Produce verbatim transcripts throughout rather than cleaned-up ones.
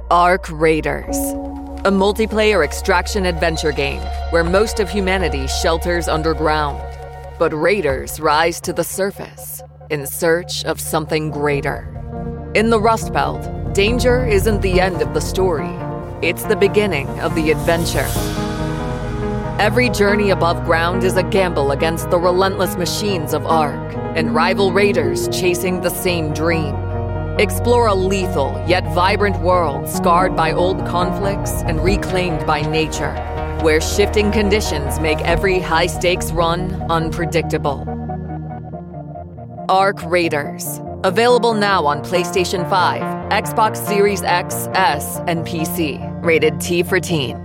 Ark Raiders, a multiplayer extraction adventure game where most of humanity shelters underground, but raiders rise to the surface in search of something greater. In the Rust Belt, danger isn't the end of the story. It's the beginning of the adventure. Every journey above ground is a gamble against the relentless machines of Ark and rival raiders chasing the same dream. Explore a lethal yet vibrant world scarred by old conflicts and reclaimed by nature, where shifting conditions make every high-stakes run unpredictable. Ark Raiders. Available now on PlayStation five, Xbox Series X, S, and P C. Rated T for Teen.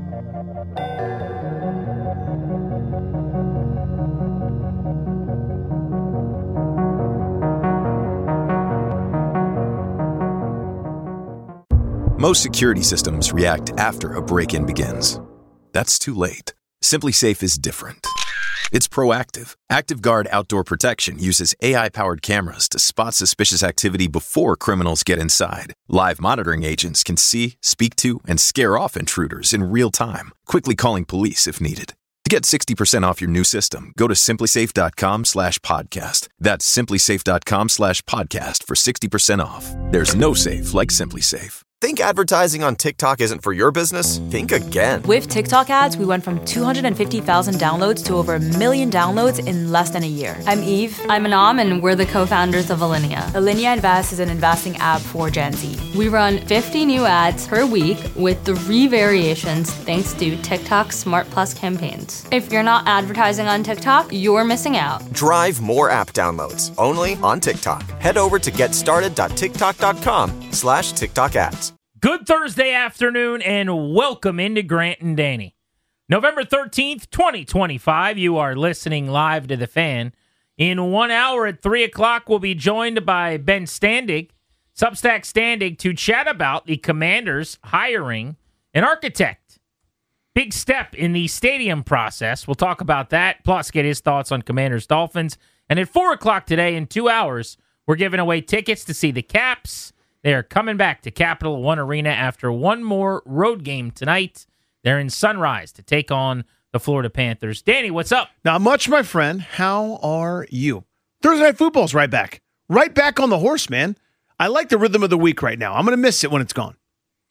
Most security systems react after a break-in begins. That's too late. SimpliSafe is different. It's proactive. ActiveGuard Outdoor Protection uses A I-powered cameras to spot suspicious activity before criminals get inside. Live monitoring agents can see, speak to, and scare off intruders in real time, quickly calling police if needed. To get sixty percent off your new system, go to simplysafe.com slash podcast. That's simplysafe.com slash podcast for sixty percent off. There's no safe like SimpliSafe. Think advertising on TikTok isn't for your business? Think again. With TikTok ads, we went from two hundred fifty thousand downloads to over a million downloads in less than a year. I'm Eve. I'm Anam, and we're the co-founders of Alinea. Alinea Invest is an investing app for Gen Z. We run fifty new ads per week with three variations thanks to TikTok's Smart Plus campaigns. If you're not advertising on TikTok, you're missing out. Drive more app downloads only on TikTok. Head over to getstarted.tiktok.com slash TikTok ads. Good Thursday afternoon and welcome into Grant and Danny. November thirteenth, twenty twenty-five. You are listening live to The Fan. In one hour at three o'clock, we'll be joined by Ben Standig, Substack Standig, to chat about the Commanders hiring an architect. Big step in the stadium process. We'll talk about that, plus get his thoughts on Commanders Dolphins. And at four o'clock today, in two hours, we're giving away tickets to see the Caps. They are coming back to Capital One Arena after one more road game tonight. They're in Sunrise to take on the Florida Panthers. Danny, what's up? Not much, my friend. How are you? Thursday Night Football's right back. Right back on the horse, man. I like the rhythm of the week right now. I'm going to miss it when it's gone.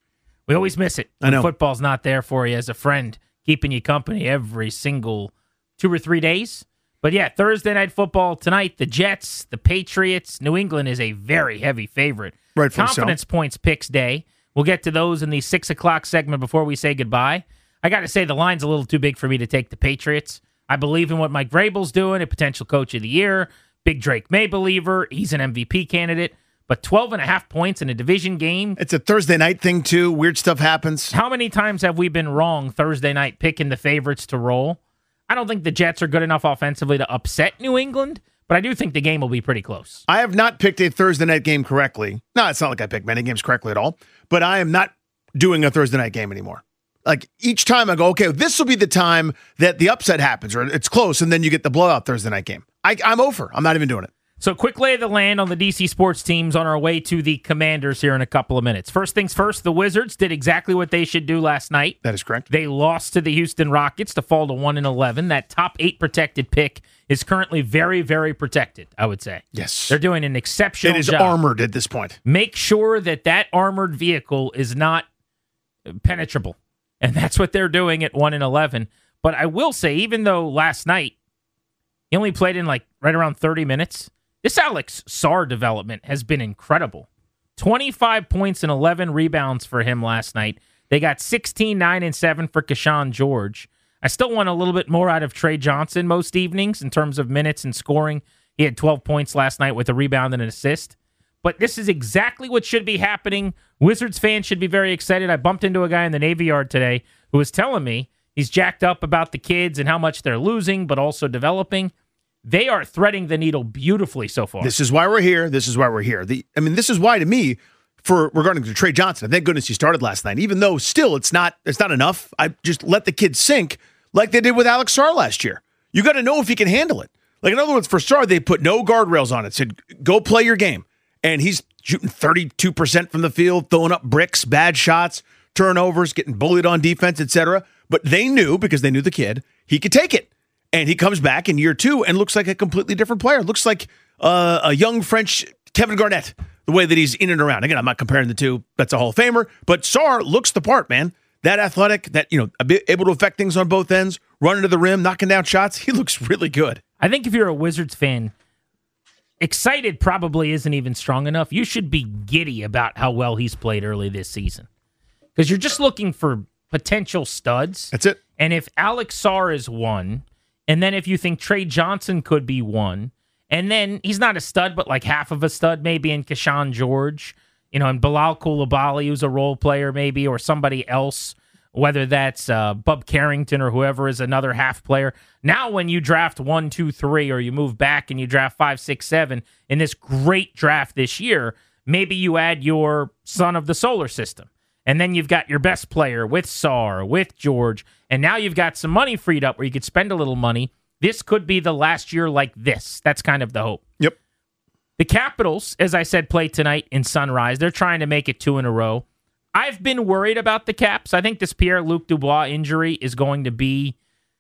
We always miss it when I know. Football's not there for you as a friend, keeping you company every single two or three days. But yeah, Thursday Night Football tonight, the Jets, the Patriots. New England is a very heavy favorite. Right, Confidence so. points picks day. We'll get to those in the six o'clock segment before we say goodbye. I got to say, the line's a little too big for me to take the Patriots. I believe in what Mike Vrabel's doing, a potential coach of the year. Big Drake May believer. He's an M V P candidate. But twelve and a half points in a division game. It's a Thursday night thing, too. Weird stuff happens. How many times have we been wrong Thursday night picking the favorites to roll? I don't think the Jets are good enough offensively to upset New England, but I do think the game will be pretty close. I have not picked a Thursday night game correctly. No, it's not like I pick many games correctly at all, but I am not doing a Thursday night game anymore. Like, each time I go, okay, this will be the time that the upset happens, or it's close, and then you get the blowout Thursday night game. I, I'm over. I'm not even doing it. So quick lay of the land on the D C sports teams on our way to the Commanders here in a couple of minutes. First things first, the Wizards did exactly what they should do last night. That is correct. They lost to the Houston Rockets to fall to one and eleven. That top eight protected pick is currently very, very protected, I would say. Yes. They're doing an exceptional job. It is job. armored at this point. Make sure that that armored vehicle is not penetrable. And that's what they're doing at one and eleven. But I will say, even though last night he only played in like right around thirty minutes, this Alex Sarr development has been incredible. twenty-five points and eleven rebounds for him last night. They got sixteen, nine, and seven for Keshawn George. I still want a little bit more out of Trey Johnson most evenings in terms of minutes and scoring. He had twelve points last night with a rebound and an assist. But this is exactly what should be happening. Wizards fans should be very excited. I bumped into a guy in the Navy Yard today who was telling me he's jacked up about the kids and how much they're losing, but also developing. They are threading the needle beautifully so far. This is why we're here. This is why we're here. The, I mean, this is why, to me, for regarding to Trey Johnson, thank goodness he started last night, even though still it's not it's not enough. I just let the kid sink like they did with Alex Sarr last year. You got to know if he can handle it. Like, in other words, for Sarr, they put no guardrails on it, said, go play your game. And he's shooting thirty-two percent from the field, throwing up bricks, bad shots, turnovers, getting bullied on defense, et cetera. But they knew, because they knew the kid, he could take it. And he comes back in year two and looks like a completely different player. Looks like uh, a young French Kevin Garnett, the way that he's in and around. Again, I'm not comparing the two. That's a Hall of Famer. But Sarr looks the part, man. That athletic, that, you know, able to affect things on both ends, running to the rim, knocking down shots. He looks really good. I think if you're a Wizards fan, excited probably isn't even strong enough. You should be giddy about how well he's played early this season. Because you're just looking for potential studs. That's it. And if Alex Sarr is one, and then if you think Trey Johnson could be one, and then he's not a stud, but like half of a stud, maybe in Keshawn George, you know, and Bilal Coulibaly, who's a role player maybe, or somebody else, whether that's uh, Bub Carrington or whoever is another half player. Now when you draft one, two, three, or you move back and you draft five, six, seven in this great draft this year, maybe you add your son of the solar system. And then you've got your best player with Sarr, with George, and now you've got some money freed up where you could spend a little money. This could be the last year like this. That's kind of the hope. Yep. The Capitals, as I said, play tonight in Sunrise. They're trying to make it two in a row. I've been worried about the Caps. I think this Pierre-Luc Dubois injury is going to be,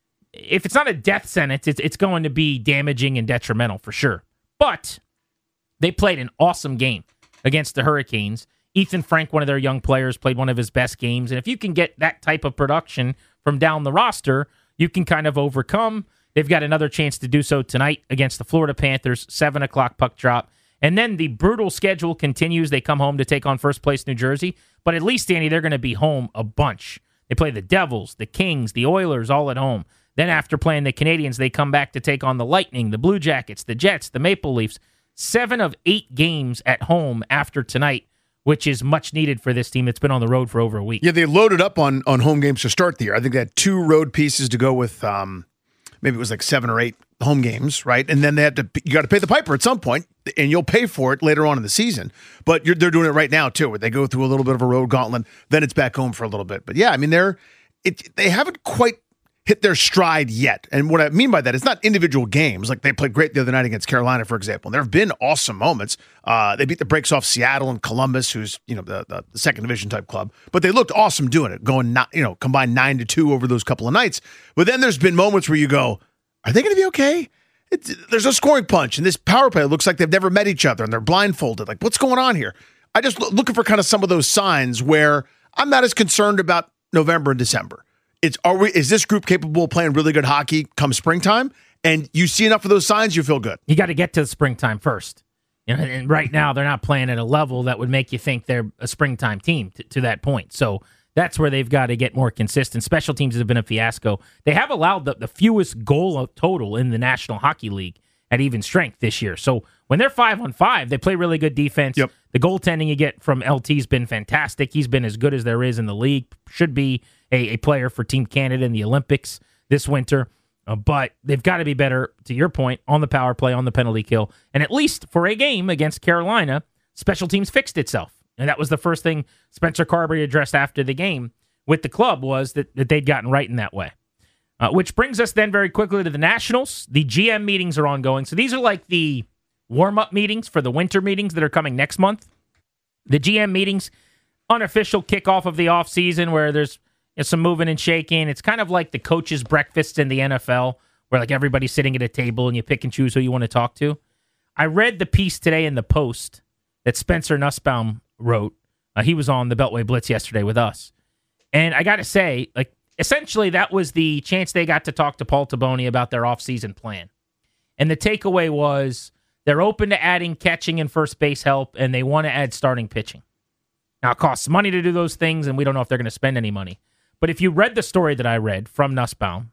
if it's not a death sentence, it's, it's going to be damaging and detrimental for sure. But they played an awesome game against the Hurricanes. Ethan Frank, one of their young players, played one of his best games. And if you can get that type of production from down the roster, you can kind of overcome. They've got another chance to do so tonight against the Florida Panthers, seven o'clock puck drop. And then the brutal schedule continues. They come home to take on first place New Jersey. But at least, Danny, they're going to be home a bunch. They play the Devils, the Kings, the Oilers all at home. Then after playing the Canadiens, they come back to take on the Lightning, the Blue Jackets, the Jets, the Maple Leafs. Seven of eight games at home after tonight, which is much needed for this team that's been on the road for over a week. Yeah, they loaded up on, on home games to start the year. I think they had two road pieces to go with, um, maybe it was like seven or eight home games, right? And then they had to, you got to pay the piper at some point, and you'll pay for it later on in the season. But you're, they're doing it right now too, where they go through a little bit of a road gauntlet, then it's back home for a little bit. But yeah, I mean, they're it, they haven't quite hit their stride yet. And what I mean by that is not individual games. Like they played great the other night against Carolina, for example. And there have been awesome moments. Uh, they beat the brakes off Seattle and Columbus, who's, you know, the, the, the second division type club. But they looked awesome doing it, going, not, you know, combined nine to two over those couple of nights. But then there's been moments where you go, are they going to be okay? It's, there's a scoring punch, and this power play looks like they've never met each other, and they're blindfolded. Like, what's going on here? I just lo- looking for kind of some of those signs where I'm not as concerned about November and December. It's are we is this group capable of playing really good hockey come springtime? And you see enough of those signs, you feel good. You got to get to the springtime first. You know, and right now they're not playing at a level that would make you think they're a springtime team to, to that point. So that's where they've got to get more consistent. Special teams have been a fiasco. They have allowed the, the fewest goal total in the National Hockey League at even strength this year. So when they're five on five, they play really good defense. Yep. The The goaltending you get from L T's been fantastic. He's been as good as there is in the league. Should be a, a player for Team Canada in the Olympics this winter. Uh, but they've got to be better, to your point, on the power play, on the penalty kill. And at least for a game against Carolina, special teams fixed itself. And that was the first thing Spencer Carberry addressed after the game with the club was that, that they'd gotten right in that way. Uh, which brings us then very quickly to the Nationals. The G M meetings are ongoing. So these are like the warm-up meetings for the winter meetings that are coming next month. The G M meetings, unofficial kickoff of the offseason where there's you know, some moving and shaking. It's kind of like the coaches' breakfast in the N F L where like everybody's sitting at a table and you pick and choose who you want to talk to. I read the piece today in the Post that Spencer Nussbaum wrote. Uh, he was on the Beltway Blitz yesterday with us. And I got to say, like, essentially that was the chance they got to talk to Paul Taboni about their offseason plan. And the takeaway was they're open to adding catching and first base help, and they want to add starting pitching. Now, it costs money to do those things, and we don't know if they're going to spend any money. But if you read the story that I read from Nussbaum,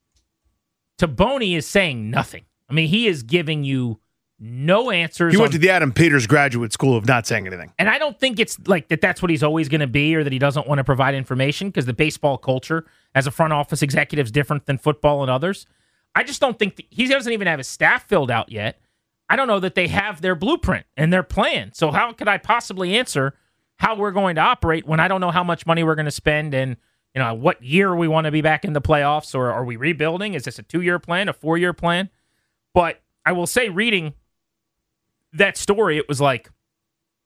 Taboni is saying nothing. I mean, he is giving you no answers. He went on, to the Adam Peters Graduate School of not saying anything. And I don't think it's like that that's what he's always going to be or that he doesn't want to provide information because the baseball culture as a front office executive is different than football and others. I just don't think th- he doesn't even have his staff filled out yet. I don't know that they have their blueprint and their plan. So how could I possibly answer how we're going to operate when I don't know how much money we're going to spend and you know what year we want to be back in the playoffs, or are we rebuilding? Is this a two-year plan, a four-year plan? But I will say, reading that story, it was like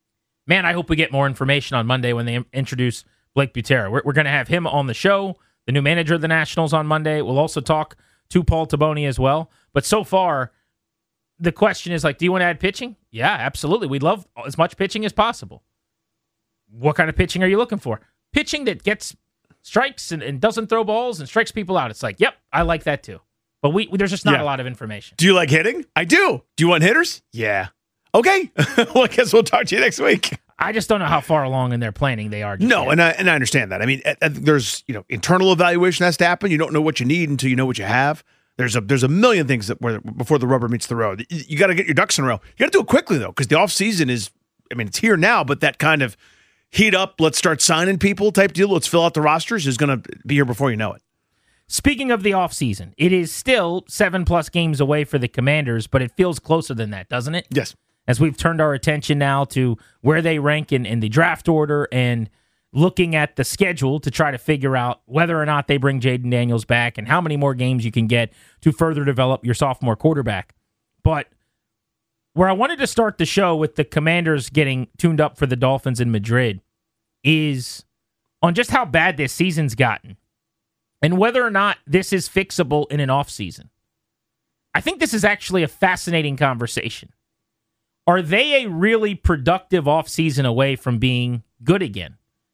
man, I hope we get more information on Monday when they introduce Blake Butera. We're, we're going to have him on the show, the new manager of the Nationals, on Monday. We'll also talk to Paul Taboni as well. But so far, the question is like, do you want to add pitching? Yeah, absolutely. We'd love as much pitching as possible. What kind of pitching are you looking for? Pitching that gets strikes and, and doesn't throw balls and strikes people out. It's like, yep, I like that too. But we there's just not Yeah. a lot of information. Do you like hitting? I do. Do you want hitters? Yeah. Okay. Well, I guess we'll talk to you next week. I just don't know how far along in their planning they are. just No, yet. and I and I understand that. I mean, uh, uh, there's you know internal evaluation has to happen. You don't know what you need until you know what you have. There's a there's a million things that where before the rubber meets the road. You, you got to get your ducks in a row. You got to do it quickly though, because the off season is. I mean, it's here now, but that kind of heat up, let's start signing people type deal. Let's fill out the rosters is going to be here before you know it. Speaking of the offseason, it is still seven plus games away for the Commanders, but it feels closer than that, doesn't it? Yes. As we've turned our attention now to where they rank in, in the draft order and looking at the schedule to try to figure out whether or not they bring Jaden Daniels back and how many more games you can get to further develop your sophomore quarterback. But where I wanted to start the show with the Commanders getting tuned up for the Dolphins in Madrid is on just how bad this season's gotten and whether or not this is fixable in an offseason. I think this is actually a fascinating conversation. Are they a really productive offseason away from being good again?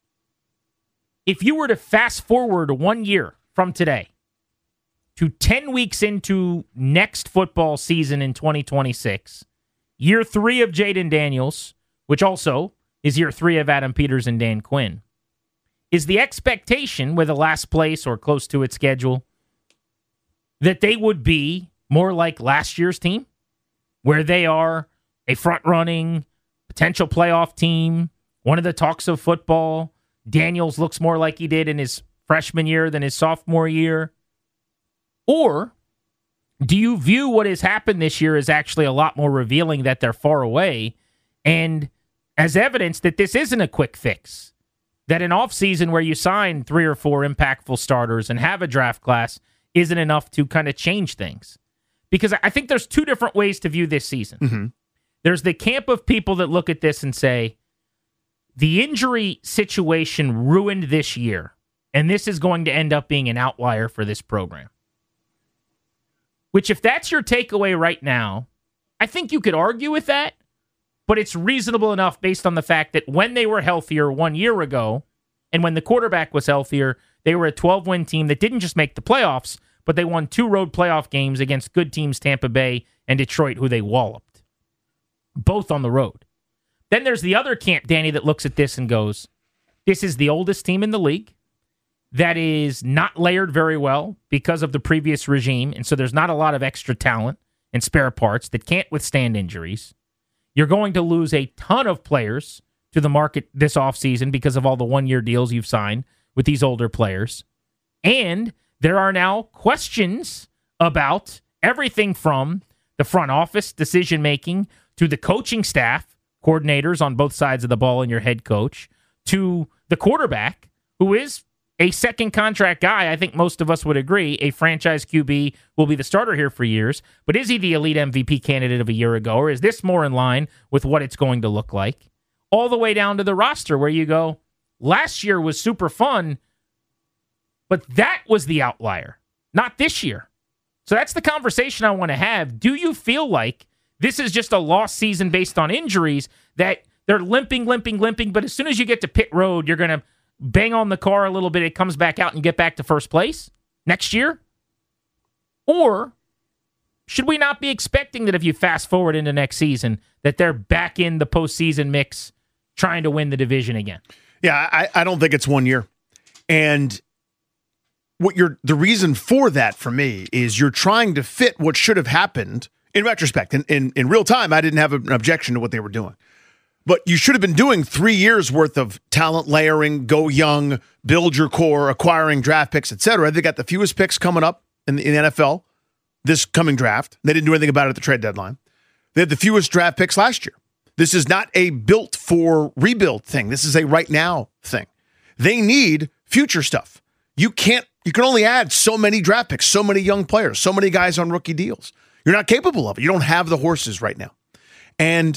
If you were to fast forward one year from today to ten weeks into next football season in twenty twenty-six, year three of Jaden Daniels, which also is year three of Adam Peters and Dan Quinn, is the expectation with a last place or close to its schedule that they would be more like last year's team, where they are a front-running, potential playoff team, one of the talks of football. Daniels looks more like he did in his freshman year than his sophomore year. Or do you view what has happened this year as actually a lot more revealing that they're far away and as evidence that this isn't a quick fix? That an offseason where you sign three or four impactful starters and have a draft class isn't enough to kind of change things? Because I think there's two different ways to view this season. Mm-hmm. There's the camp of people that look at this and say, the injury situation ruined this year, and this is going to end up being an outlier for this program. Which, if that's your takeaway right now, I think you could argue with that, but it's reasonable enough based on the fact that when they were healthier one year ago, and when the quarterback was healthier, they were a twelve-win team that didn't just make the playoffs, but they won two road playoff games against good teams Tampa Bay and Detroit, who they walloped. Both on the road. Then there's the other camp, Danny, that looks at this and goes, this is the oldest team in the league that is not layered very well because of the previous regime, and so there's not a lot of extra talent and spare parts that can't withstand injuries. You're going to lose a ton of players to the market this offseason because of all the one-year deals you've signed with these older players. And there are now questions about everything from the front office decision-making to the coaching staff, coordinators on both sides of the ball and your head coach, to the quarterback, who is a second contract guy. I think most of us would agree a franchise Q B will be the starter here for years. But is he the elite M V P candidate of a year ago, or is this more in line with what it's going to look like? All the way down to the roster where you go, last year was super fun, but that was the outlier, not this year. So that's the conversation I want to have. Do you feel like this is just a lost season based on injuries, that they're limping, limping, limping, but as soon as you get to pit road, you're going to bang on the car a little bit, it comes back out and get back to first place next year? Or should we not be expecting that if you fast forward into next season, that they're back in the postseason mix trying to win the division again? Yeah, I, I don't think it's one year. And what you're the reason for that for me is you're trying to fit what should have happened in retrospect. In, in, in real time, I didn't have an objection to what they were doing. But you should have been doing three years worth of talent layering, go young, build your core, acquiring draft picks, et cetera. They got the fewest picks coming up in the, in the N F L this coming draft. They didn't do anything about it at the trade deadline. They had the fewest draft picks last year. This is not a built for rebuild thing. This is a right now thing. They need future stuff. You can't, you can only add so many draft picks, so many young players, so many guys on rookie deals. You're not capable of it. You don't have the horses right now. And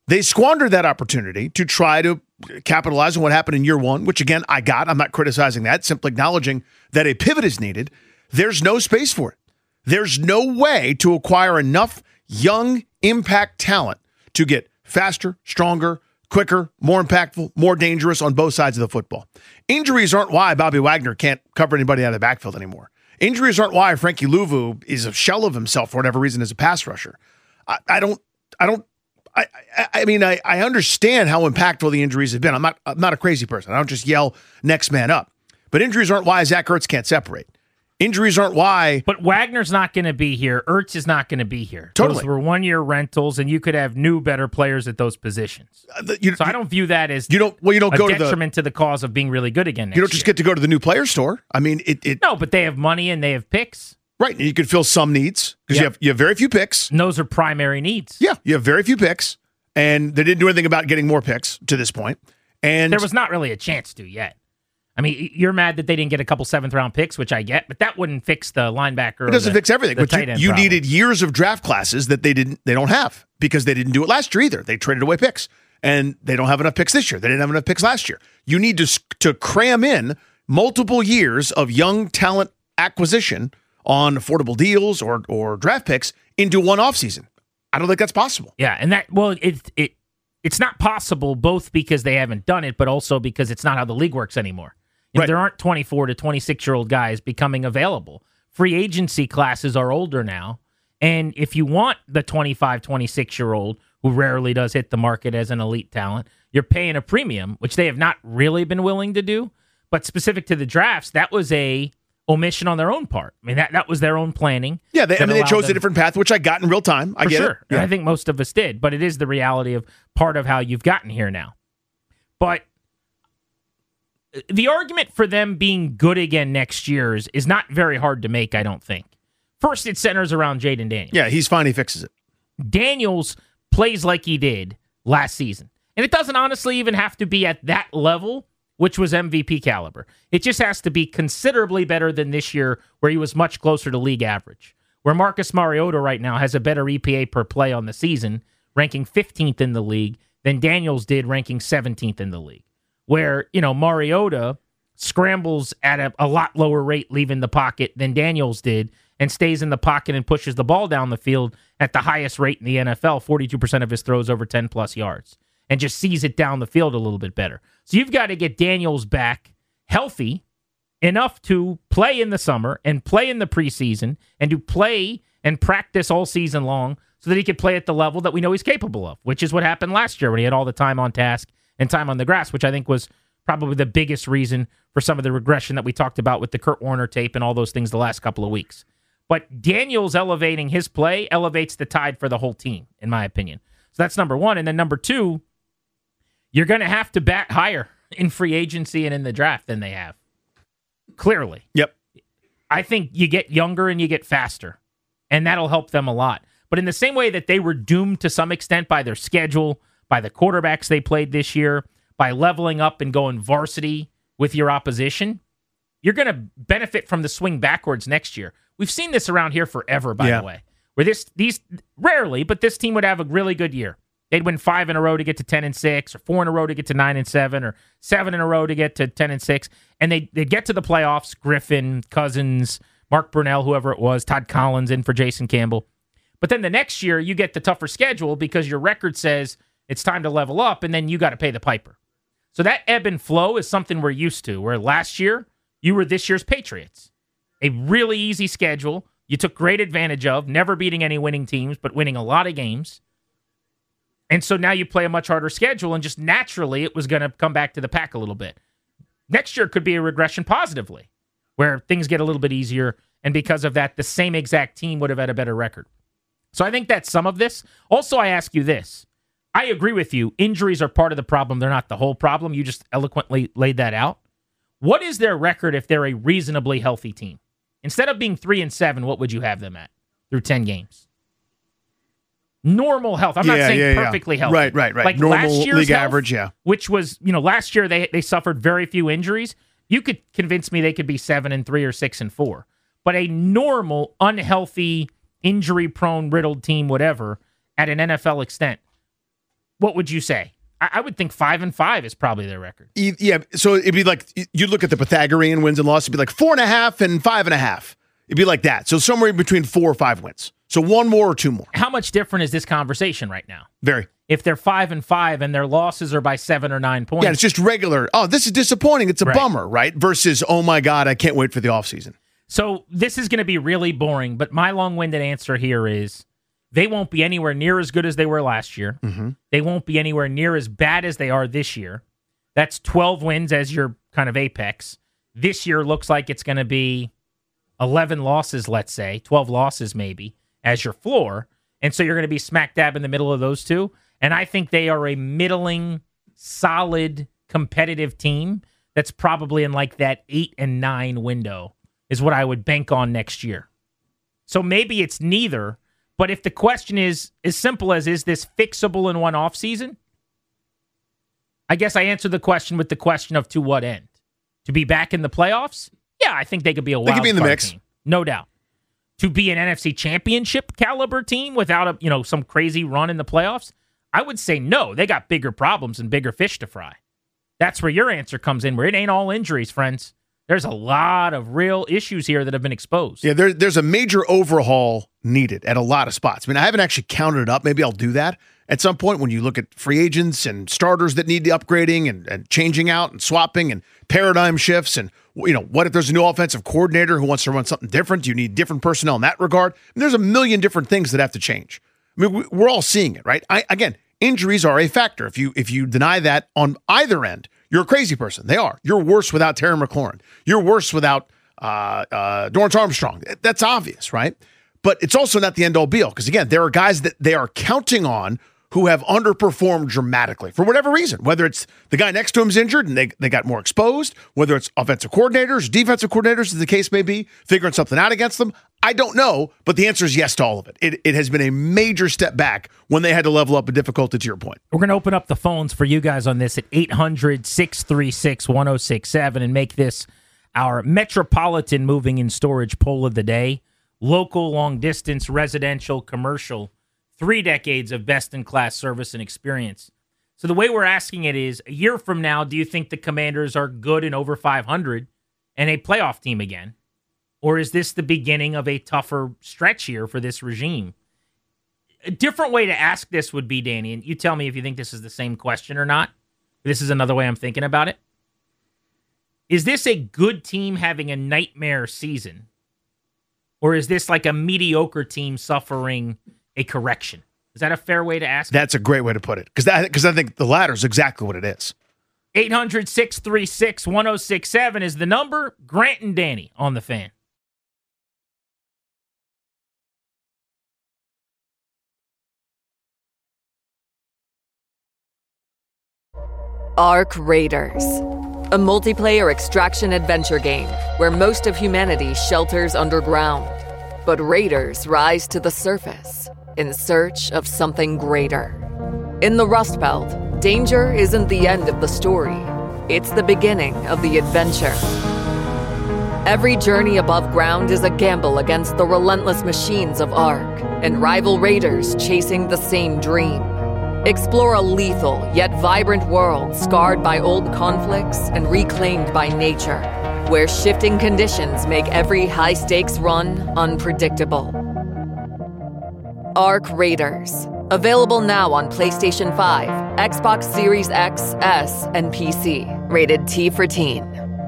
They squandered that opportunity to try to capitalize on what happened in year one, which again, I got. I'm not criticizing that, simply acknowledging that a pivot is needed. There's no space for it. There's no way to acquire enough young impact talent to get faster, stronger, quicker, more impactful, more dangerous on both sides of the football. Injuries aren't why Bobby Wagner can't cover anybody out of the backfield anymore. Injuries aren't why Frankie Louvu is a shell of himself for whatever reason as a pass rusher. I, I don't, I don't, I, I, I mean, I, I understand how impactful the injuries have been. I'm not, I'm not a crazy person. I don't just yell next man up. But injuries aren't why Zach Ertz can't separate. Injuries aren't why. But Wagner's not going to be here. Ertz is not going to be here. Totally. Those were one-year rentals, and you could have new, better players at those positions. Uh, the, you, so I don't view that as you don't. Well, you don't a go to the detriment to the cause of being really good again next You don't just year. get to go to the new player store. I mean, it. it no, but they have money and they have picks. Right. You can fill some needs because Yep. you have you have very few picks. And those are primary needs. Yeah, you have very few picks, and they didn't do anything about getting more picks to this point. And There was not really a chance to yet. I mean, you're mad that they didn't get a couple seventh round picks, which I get, but that wouldn't fix the linebacker. It doesn't the, fix everything. the But tight you, end you problem. needed years of draft classes that they didn't. They don't have because they didn't do it last year either. They traded away picks, and they don't have enough picks this year. They didn't have enough picks last year. You need to to cram in multiple years of young talent acquisition on affordable deals or or draft picks into one offseason. I don't think that's possible. Yeah, and that well, it it it's not possible both because they haven't done it, but also because it's not how the league works anymore. You know, Right. There aren't twenty-four to twenty-six year old guys becoming available. Free agency classes are older now, and if you want the twenty-five, twenty-six year old who rarely does hit the market as an elite talent, you're paying a premium, which they have not really been willing to do. But specific to the drafts, that was a omission on their own part. I mean, that, that was their own planning. Yeah, they, I that mean, they allowed chose them- a different path, which I got in real time. I For get sure. it. And Yeah. I think most of us did, but it is the reality of part of how you've gotten here now. But the argument for them being good again next year is, is not very hard to make, I don't think. First, it centers around Jaden Daniels. Yeah, he's fine. He fixes it. Daniels plays like he did last season. And it doesn't honestly even have to be at that level, which was M V P caliber. It just has to be considerably better than this year, where he was much closer to league average. Where Marcus Mariota right now has a better E P A per play on the season, ranking fifteenth in the league, than Daniels did, ranking seventeenth in the league. Where, you know, Mariota scrambles at a, a lot lower rate leaving the pocket than Daniels did, and stays in the pocket and pushes the ball down the field at the highest rate in the N F L, forty-two percent of his throws over ten plus yards, and just sees it down the field a little bit better. So you've got to get Daniels back healthy enough to play in the summer and play in the preseason and to play and practice all season long so that he could play at the level that we know he's capable of, which is what happened last year when he had all the time on task and time on the grass, which I think was probably the biggest reason for some of the regression that we talked about with the Kurt Warner tape and all those things the last couple of weeks. But Daniels elevating his play elevates the tide for the whole team, in my opinion. So that's number one. And then number two, you're going to have to bat higher in free agency and in the draft than they have. Clearly. Yep. I think you get younger and you get faster, and that'll help them a lot. But in the same way that they were doomed to some extent by their schedule, by the quarterbacks they played this year, by leveling up and going varsity with your opposition, you're going to benefit from the swing backwards next year. We've seen this around here forever, by Yeah. the way, where this these rarely, but this team would have a really good year. They'd win five in a row to get to ten and six, or four in a row to get to nine and seven, or seven in a row to get to ten and six, and they they get to the playoffs. Griffin, Cousins, Mark Brunell, whoever it was, Todd Collins in for Jason Campbell. But then the next year you get the tougher schedule because your record says it's time to level up, and then you got to pay the piper. So that ebb and flow is something we're used to. Where last year you were this year's Patriots, a really easy schedule you took great advantage of, never beating any winning teams, but winning a lot of games. And so now you play a much harder schedule, and just naturally it was going to come back to the pack a little bit. Next year could be a regression positively, where things get a little bit easier, and because of that, the same exact team would have had a better record. So I think that's some of this. Also, I ask you this. I agree with you. Injuries are part of the problem. They're not the whole problem. You just eloquently laid that out. What is their record if they're a reasonably healthy team? Instead of being three and seven, what would you have them at through ten games? Normal health. I'm not Yeah, saying yeah, yeah. perfectly healthy. Right, right, right. Like Normal last year's league health, average, yeah. Which was, you know, last year they they suffered very few injuries. You could convince me they could be seven and three or six and four. But a normal, unhealthy, injury-prone, riddled team, whatever, at an N F L extent, what would you say? I, I would think five and five is probably their record. Yeah, so it'd be like, you'd look at the Pythagorean wins and losses, it'd be like four and a half and five and a half. It'd be like that. So somewhere between four or five wins. So one more or two more. How much different is this conversation right now? Very. If they're five and five and their losses are by seven or nine points. Yeah, it's just regular. Oh, this is disappointing. It's a right. bummer, right? Versus, oh my God, I can't wait for the offseason. So this is going to be really boring, but my long-winded answer here is they won't be anywhere near as good as they were last year. Mm-hmm. They won't be anywhere near as bad as they are this year. That's twelve wins as your kind of apex. This year looks like it's going to be eleven losses, let's say, twelve losses maybe, as your floor. And so you're going to be smack dab in the middle of those two. And I think they are a middling, solid, competitive team that's probably in like that eight and nine window is what I would bank on next year. So maybe it's neither, but if the question is as simple as, is this fixable in one offseason? I guess I answered the question with the question of to what end? To be back in the playoffs? Yeah, I think they could be a wild They could be in the card mix. team. No doubt. To be an N F C championship caliber team without a, you know, some crazy run in the playoffs? I would say no. They got bigger problems and bigger fish to fry. That's where your answer comes in, where it ain't all injuries, friends. There's a lot of real issues here that have been exposed. Yeah, there, there's a major overhaul needed at a lot of spots. I mean, I haven't actually counted it up. Maybe I'll do that at some point when you look at free agents and starters that need the upgrading and, and changing out and swapping and paradigm shifts. And, you know, what if there's a new offensive coordinator who wants to run something different? Do you need different personnel in that regard? And there's a million different things that have to change. I mean, we're all seeing it, right? I, again, injuries are a factor. If you if you deny that on either end, you're a crazy person. They are. You're worse without Terry McLaurin. You're worse without uh, uh, Dorrance Armstrong. That's obvious, right? But it's also not the end-all be-all because, again, there are guys that they are counting on who have underperformed dramatically for whatever reason, whether it's the guy next to him's injured and they, they got more exposed, whether it's offensive coordinators, defensive coordinators, as the case may be, figuring something out against them. I don't know, but the answer is yes to all of it. It, it has been a major step back when they had to level up a difficulty, to your point. We're going to open up the phones for you guys on this at eight hundred, six three six, one oh six seven and make this our Metropolitan Moving and Storage poll of the day. Local, long-distance, residential, commercial. Three decades of best-in-class service and experience. So the way we're asking it is, a year from now, do you think the Commanders are good and over five hundred and a playoff team again? Or is this the beginning of a tougher stretch here for this regime? A different way to ask this would be, Danny, and you tell me if you think this is the same question or not. This is another way I'm thinking about it. Is this a good team having a nightmare season? Or is this like a mediocre team suffering a correction? Is that a fair way to ask it? That's a great way to put it, because because I think the latter is exactly what it is. eight hundred, six three six, one oh six seven is the number. Grant and Danny on the Fan. Ark Raiders, a multiplayer extraction adventure game where most of humanity shelters underground, but raiders rise to the surface in search of something greater. In the Rust Belt, danger isn't the end of the story. It's the beginning of the adventure. Every journey above ground is a gamble against the relentless machines of Ark and rival raiders chasing the same dream. Explore a lethal yet vibrant world scarred by old conflicts and reclaimed by nature, where shifting conditions make every high-stakes run unpredictable. Ark Raiders. Available now on PlayStation five, Xbox Series X, S, and P C. Rated T for Teen.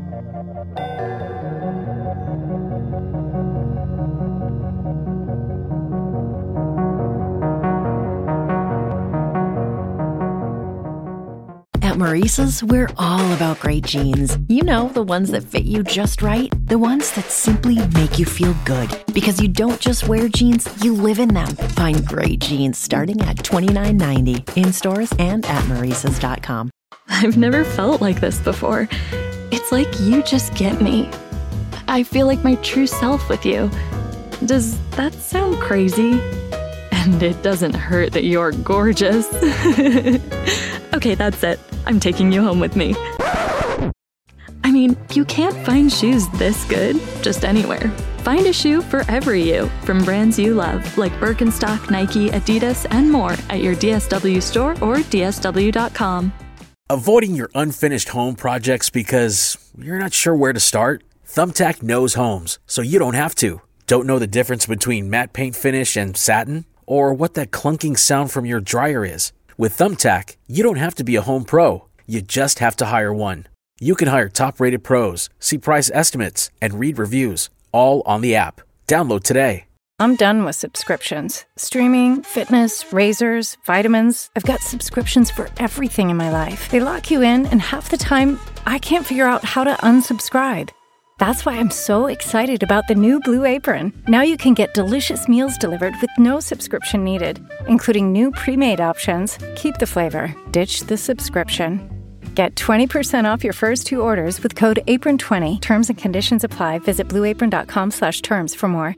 At Maurice's, we're all about great jeans. You know, the ones that fit you just right. The ones that simply make you feel good. Because you don't just wear jeans, you live in them. Find great jeans starting at twenty-nine ninety in stores and at Maurices dot com. I've never felt like this before. It's like you just get me. I feel like my true self with you. Does that sound crazy? And it doesn't hurt that you're gorgeous. Okay, that's it. I'm taking you home with me. I mean, you can't find shoes this good just anywhere. Find a shoe for every you, from brands you love, like Birkenstock, Nike, Adidas, and more at your D S W store or D S W dot com. Avoiding your unfinished home projects because you're not sure where to start? Thumbtack knows homes, so you don't have to. Don't know the difference between matte paint finish and satin? Or what that clunking sound from your dryer is? With Thumbtack, you don't have to be a home pro. You just have to hire one. You can hire top-rated pros, see price estimates, and read reviews, all on the app. Download today. I'm done with subscriptions. Streaming, fitness, razors, vitamins. I've got subscriptions for everything in my life. They lock you in, and half the time, I can't figure out how to unsubscribe. That's why I'm so excited about the new Blue Apron. Now you can get delicious meals delivered with no subscription needed, including new pre-made options. Keep the flavor, ditch the subscription. Get twenty percent off your first two orders with code apron twenty. Terms and conditions apply. Visit blueapron.com slash terms for more.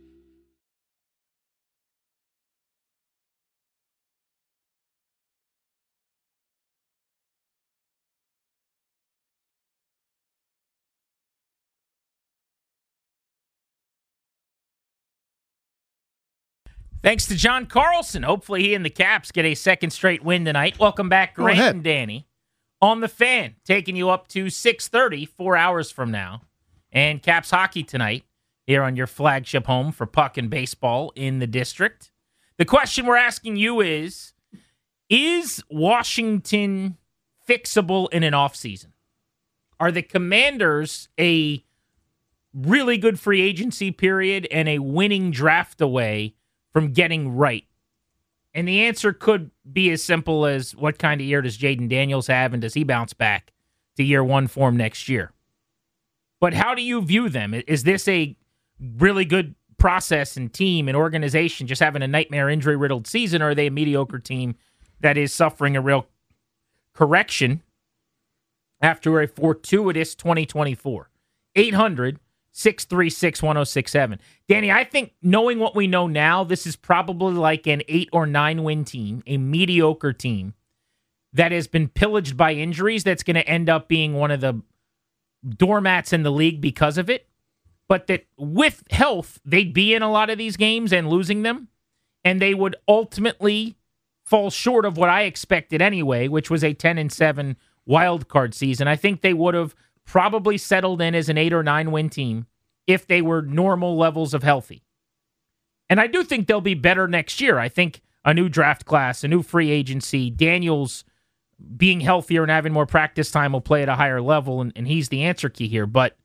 Thanks to John Carlson. Hopefully he and the Caps get a second straight win tonight. Welcome back, Grant and Danny, on the Fan, taking you up to six thirty, four hours from now. And Caps hockey tonight here on your flagship home for puck and baseball in the district. The question we're asking you is, is Washington fixable in an offseason? Are the Commanders a really good free agency period and a winning draft away from getting right? And the answer could be as simple as, what kind of year does Jaden Daniels have, and does he bounce back to year one form next year? But how do you view them? Is this a really good process and team and organization just having a nightmare injury-riddled season, or are they a mediocre team that is suffering a real correction after a fortuitous twenty twenty-four? eight hundred, six three six, one oh six seven. Danny, I think knowing what we know now, this is probably like an eight or nine win team, a mediocre team that has been pillaged by injuries that's going to end up being one of the doormats in the league because of it. But that with health, they'd be in a lot of these games and losing them, and they would ultimately fall short of what I expected anyway, which was a ten and seven wild card season. I think they would have probably settled in as an eight or nine win team if they were normal levels of healthy. And I do think they'll be better next year. I think a new draft class, a new free agency, Daniels being healthier and having more practice time will play at a higher level, and, and he's the answer key here. But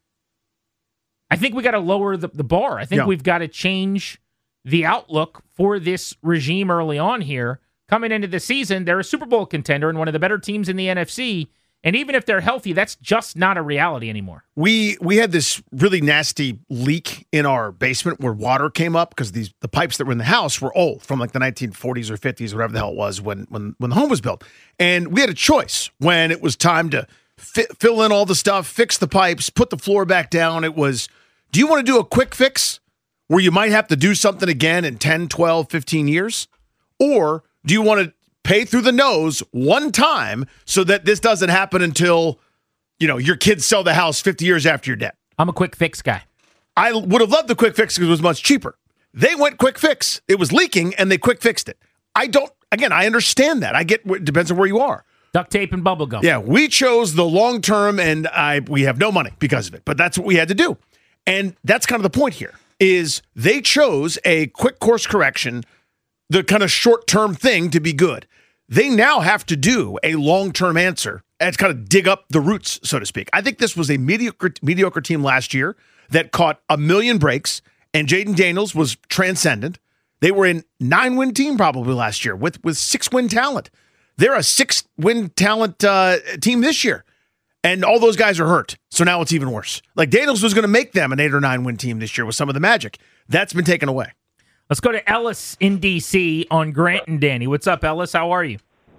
I think we got to lower the, the bar. I think yeah. we've got to change the outlook for this regime early on here. Coming into the season, they're a Super Bowl contender and one of the better teams in the N F C. And even if they're healthy, that's just not a reality anymore. We we had this really nasty leak in our basement where water came up because these the pipes that were in the house were old, from like the nineteen forties or fifties, whatever the hell it was when when when the home was built. And we had a choice when it was time to fi- fill in all the stuff, fix the pipes, put the floor back down. It was, do you want to do a quick fix where you might have to do something again in ten, twelve, fifteen years? Or do you want to pay through the nose one time so that this doesn't happen until, you know, your kids sell the house fifty years after you're dead? I'm a quick fix guy. I would have loved the quick fix because it was much cheaper. They went quick fix. It was leaking, and they quick fixed it. I don't, again, I understand that. I get, it depends on where you are. Duct tape and bubble gum. Yeah, we chose the long term, and I we have no money because of it. But that's what we had to do. And that's kind of the point here, is they chose a quick course correction, the kind of short-term thing, to be good. They now have to do a long-term answer and kind of dig up the roots, so to speak. I think this was a mediocre mediocre team last year that caught a million breaks, and Jaden Daniels was transcendent. They were a nine-win team probably last year with, with six-win talent. They're a six-win talent uh, team this year, and all those guys are hurt, so now it's even worse. Like, Daniels was going to make them an eight- or nine-win team this year with some of the magic. That's been taken away. Let's go to Ellis in D C on Grant and Danny. What's up, Ellis? How are you?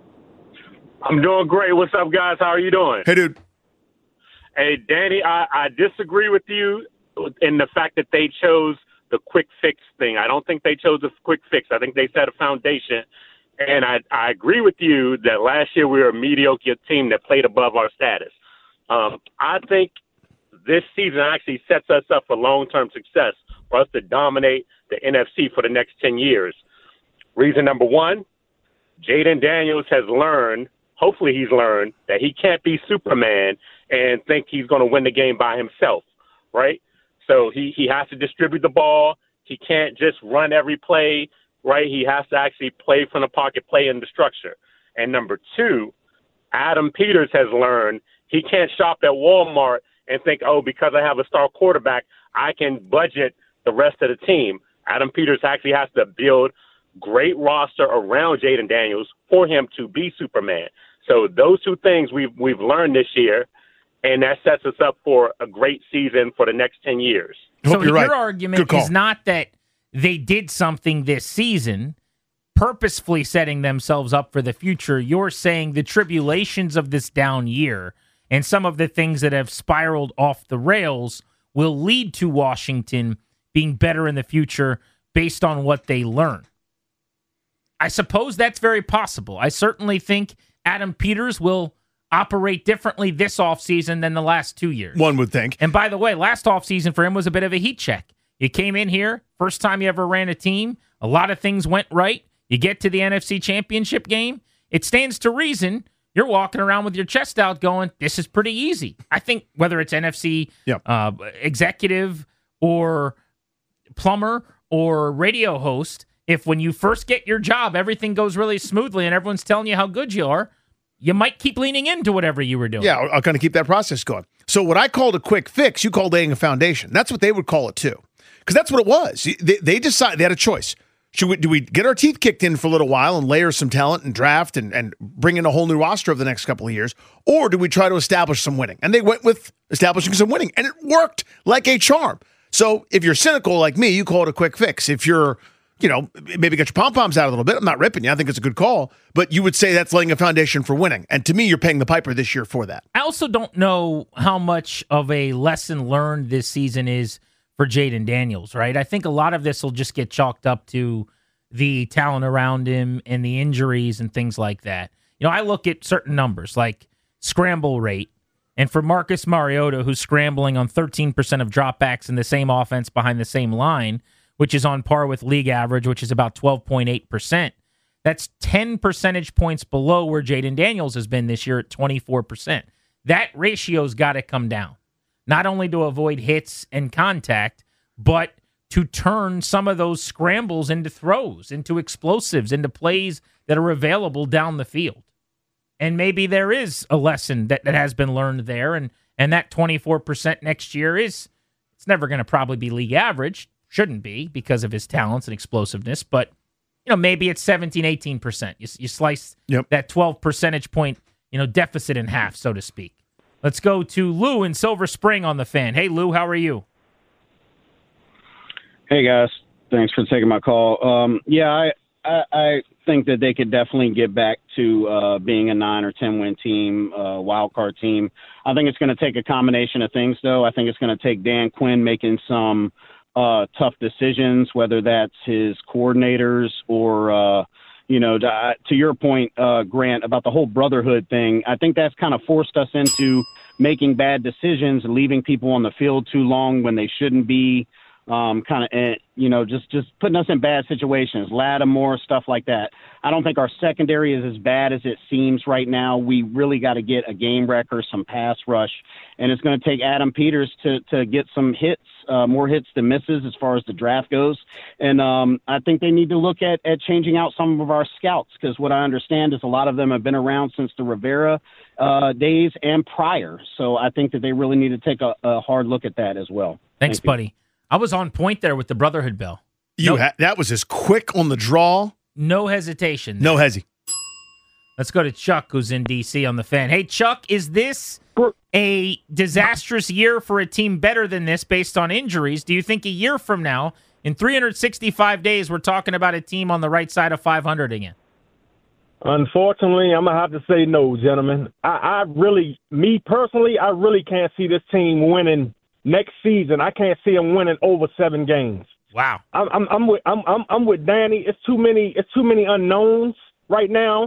I'm doing great. What's up, guys? How are you doing? Hey, dude. Hey, Danny, I, I disagree with you in the fact that they chose the quick fix thing. I don't think they chose a quick fix. I think they set a foundation. And I, I agree with you that last year we were a mediocre team that played above our status. Um, I think this season actually sets us up for long-term success, for us to dominate the N F C for the next ten years. Reason number one, Jayden Daniels has learned, hopefully he's learned, that he can't be Superman and think he's going to win the game by himself, right? So he, he has to distribute the ball. He can't just run every play, right? He has to actually play from the pocket, play in the structure. And number two, Adam Peters has learned he can't shop at Walmart and think, oh, because I have a star quarterback, I can budget the rest of the team. Adam Peters actually has to build great roster around Jayden Daniels for him to be Superman. So those two things we've we've learned this year, and that sets us up for a great season for the next ten years. So your right. argument is not that they did something this season, purposefully setting themselves up for the future. You're saying the tribulations of this down year and some of the things that have spiraled off the rails will lead to Washington being better in the future based on what they learn. I suppose that's very possible. I certainly think Adam Peters will operate differently this offseason than the last two years. One would think. And by the way, last offseason for him was a bit of a heat check. You came in here, first time you ever ran a team, a lot of things went right. You get to the N F C Championship game, it stands to reason you're walking around with your chest out going, this is pretty easy. I think whether it's N F C yep. uh, executive or plumber or radio host, if when you first get your job, everything goes really smoothly and everyone's telling you how good you are, you might keep leaning into whatever you were doing. Yeah, I'll, I'll kind of keep that process going. So what I called a quick fix, you called laying a foundation. That's what they would call it too. Because that's what it was. They, they decided, they had a choice. Should we, do we get our teeth kicked in for a little while and layer some talent and draft and, and bring in a whole new roster over the next couple of years? Or do we try to establish some winning? And they went with establishing some winning. And it worked like a charm. So if you're cynical like me, you call it a quick fix. If you're, you know, maybe get your pom-poms out a little bit. I'm not ripping you. I think it's a good call. But you would say that's laying a foundation for winning. And to me, you're paying the piper this year for that. I also don't know how much of a lesson learned this season is for Jayden Daniels, right? I think a lot of this will just get chalked up to the talent around him and the injuries and things like that. You know, I look at certain numbers like scramble rate. And for Marcus Mariota, who's scrambling on thirteen percent of dropbacks in the same offense behind the same line, which is on par with league average, which is about twelve point eight percent. That's ten percentage points below where Jayden Daniels has been this year at twenty-four percent. That ratio's got to come down, not only to avoid hits and contact, but to turn some of those scrambles into throws, into explosives, into plays that are available down the field. And maybe there is a lesson that, that has been learned there, and, and that twenty-four percent next year is, it's never going to probably be league average. Shouldn't be because of his talents and explosiveness, but you know, maybe it's seventeen, eighteen percent. You, you slice yep. that twelve percentage point, you know, deficit in half, so to speak. Let's go to Lou in Silver Spring on the Fan. Hey, Lou, how are you? Hey, guys. Thanks for taking my call. Um, yeah, I, I I think that they could definitely get back to uh, being a nine or ten win team, uh, wild card team. I think it's going to take a combination of things, though. I think it's going to take Dan Quinn making some Uh, tough decisions, whether that's his coordinators or, uh, you know, to, to your point, uh, Grant, about the whole brotherhood thing. I think that's kind of forced us into making bad decisions, leaving people on the field too long when they shouldn't be, um, kind of, you know, just, just putting us in bad situations, Lattimore, stuff like that. I don't think our secondary is as bad as it seems right now. We really got to get a game wrecker, some pass rush, and it's going to take Adam Peters to, to get some hits, uh, more hits than misses as far as the draft goes. And um, I think they need to look at, at changing out some of our scouts, because what I understand is a lot of them have been around since the Rivera uh, days and prior. So I think that they really need to take a, a hard look at that as well. Thanks, Thank buddy. You. I was on point there with the Brotherhood bell. You no, ha- That was as quick on the draw. No hesitation. No hesi. Let's go to Chuck, who's in D C on the Fan. Hey, Chuck, is this a disastrous year for a team better than this based on injuries? Do you think a year from now, in three hundred sixty-five days, we're talking about a team on the right side of five hundred again? Unfortunately, I'm going to have to say no, gentlemen. I, I really, me personally, I really can't see this team winning next season. I can't see them winning over seven games. Wow. I'm I'm I'm with I'm I'm, I'm with Danny. It's too many it's too many unknowns right now.